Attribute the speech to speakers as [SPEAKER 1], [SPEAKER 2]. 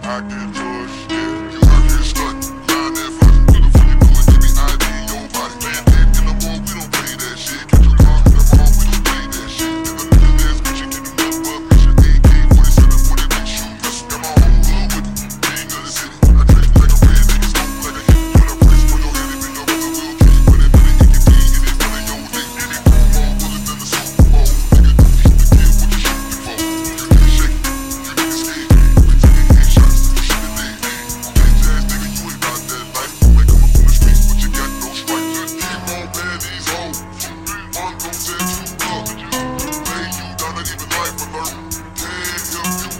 [SPEAKER 1] I get yours, yeah. You heard me stuck, line that fucking. What the fuck you doing? Give me ID in your body. Man, dead in the mall, we don't play that shit. Catch your car in the mall, we don't play that shit. If a nigga dance, bitch, you can do nothing but bitch. AK-47 for that bitch, shoot. Got my whole hood with me, king of the city. I drink like a red nigga, smoke like a hit. Put a price for your head, if you know what the will kill. Put it in the EKP, it is one of your dick. Any crew more bullets than the Super Bowl. Nigga, don't shoot the kid, what you shooting for? You niggas shake, you niggas scared. We taking headshots, we shooting dead. Bitch ass nigga, you ain't about that life. You may come up on the streets, but you got no strike. Keep on playing these hoes. One gon' set you up. Lay you down and even life alert. Can't help you